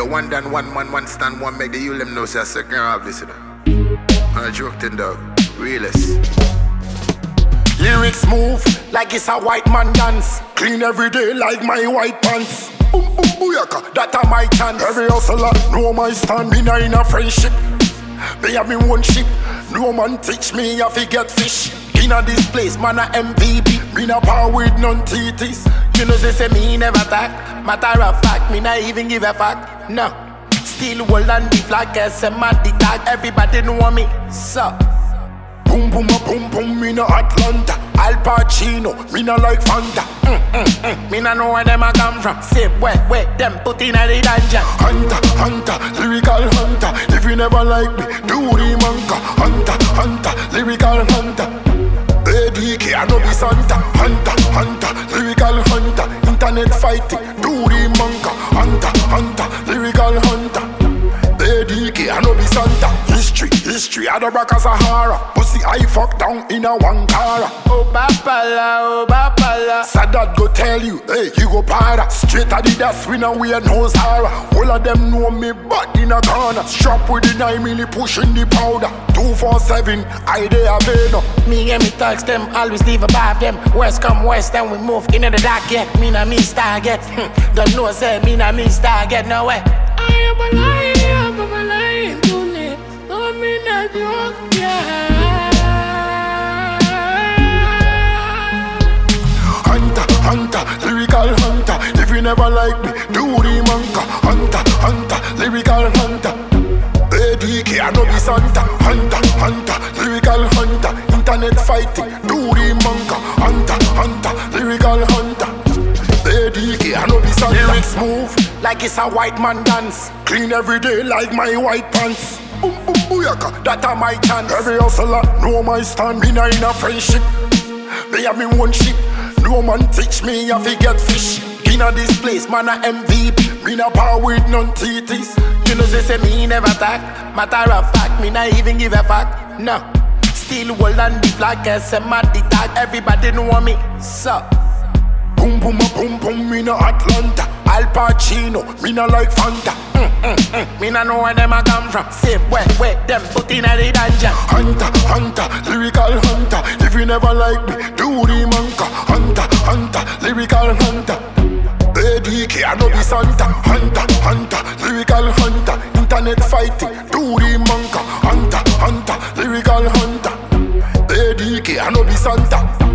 one done, one man, one stand, one make the you them know say a second half this, you know. I joked in dog, realist. Lyrics move like it's a white man dance. Clean every day like my white pants. Boom boom booyaka, that a my chance. Every hustler know my stand, me in a friendship. Me have me one ship, no man teach me how to get fish. Inna this place, man a MVP. Me na power with none titties. You know they say me never talk. Matter of fact, me not even give a fuck. No, still hold on the flag, guess I'm at the tag. Everybody know me, so boom boom a boom boom, me na Atlanta. Al Pacino, me na like Fanta. Me na know where them a come from. Say where them put in a the dungeon. Hunter, lyrical hunter. If you never like me, do the manka. Hunter, lyrical hunter. ADK, I know be Santa. Hunter, lyrical hunter. Internet fighting, do the manka. Hunter, lyrical hunter. ADK, I know be Santa. History, I the back of Sahara. Pussy I fuck down in a one car. Oh Bapala. Sadat go tell you, hey, you go para. Straight at the dust, we know we are no Zara. All of them know me, but in a corner. Strap with the 9 milli, pushing the powder. 247, I they have been. Me and me thugs them, always leave above them. West come west, and we move into the dark yet. Me na me star get. Don't know say me na me star get no way. I am a lion, too late. No, me not joke, yeah. Hunter, lyrical hunter. If you never like me, do the manka. Hunter, lyrical hunter. ADK, I know be Santa. Hunter, lyrical hunter. Internet fighting, do the manka. Hunter, lyrical hunter. ADK, I know be Santa. Lyrics move like it's a white man dance. Clean every day like my white pants. Boom boom booyaka, that a my chance. Every hustler know my stand, me na in a friendship. Me have me one ship, no man teach me how to get fish. Inna this place, man a MVP. Me na power with none titties. You know they say me never talk. Matter of fact, me not even give a fuck. No, still hold on the flag, guess I'm at the tag. Everybody know me, so boom boom a boom boom, me na Atlanta. Al Pacino, me na like Fanta. Me na know where them a come from. Say where them put in a the dungeon. Hunter, lyrical hunter. If you never like me, do the manka. Hunter, lyrical hunter. ADK, I know be Santa. Hunter, lyrical hunter. Internet fighting, do the manka. Hunter, lyrical hunter. ADK, I know be Santa.